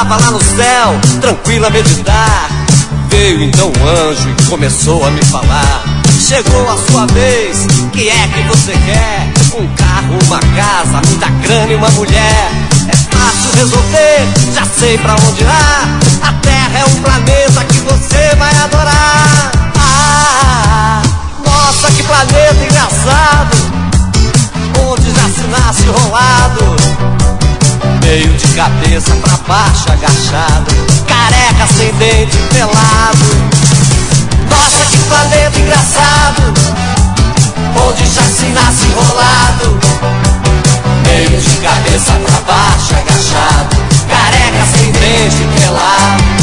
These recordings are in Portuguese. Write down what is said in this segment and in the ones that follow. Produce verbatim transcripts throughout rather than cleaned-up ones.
estava lá no céu, tranquila a meditar. Veio então um anjo e começou a me falar: chegou a sua vez, que é que você quer? Um carro, uma casa, muita grana e uma mulher. É fácil resolver, já sei pra onde irá. A Terra é um planeta que você vai adorar. Ah, nossa, que planeta engraçado, onde já se nasce enrolado, meio de cabeça pra baixo agachado, careca sem dente, pelado. Nossa, que planeta engraçado, onde já se nasce enrolado, meio de cabeça pra baixo agachado, careca sem dente, pelado.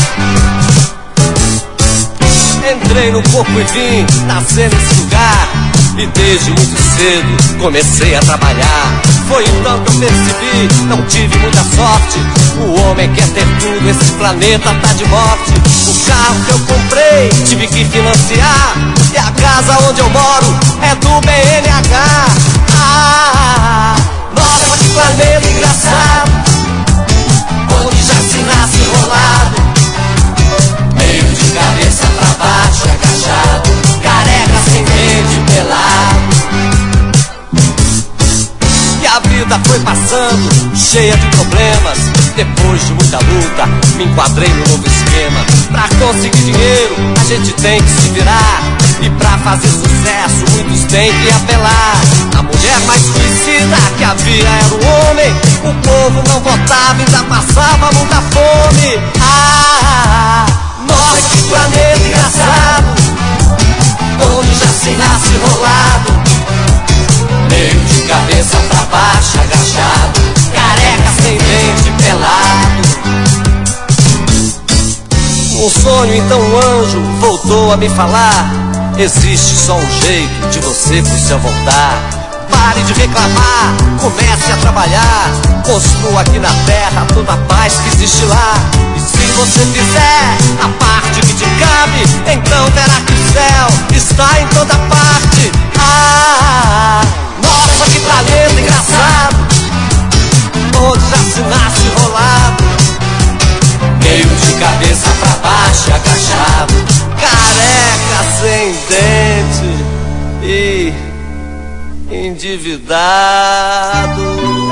Entrei no corpo e vim nascer nesse lugar, e desde muito cedo comecei a trabalhar. Foi então que eu percebi, não tive muita sorte. O homem quer ter tudo, esse planeta tá de morte. O carro que eu comprei, tive que financiar, e a casa onde eu moro é do B N H. Ah, nossa, que planeta engraçado, onde já se nasce enrolado, meio de cabeça pra baixo agachado, careca sem dente, pelado. E a vida foi passando, cheia de problemas. Depois de muita luta, me enquadrei no novo esquema. Pra conseguir dinheiro, a gente tem que se virar, e pra fazer sucesso, muitos têm que apelar. A mulher mais conhecida que havia era o homem. O povo não votava e ainda passava muita fome. Ah, nossa, que planeta engraçado, onde já se nasce enrolado, meio de cabeça pra baixo agachado, careca sem dente, pelado. Um sonho, então um anjo voltou a me falar: existe só um jeito de você pro céu voltar. Pare de reclamar, comece a trabalhar, construa aqui na terra toda a paz que existe lá. E se você fizer a parte que te cabe, então verá que o céu está em toda parte. Ah, nossa, que planeta engraçado, onde já se nasce enrolado, meio de cabeça pra baixo agachado, careca sem dente e endividado.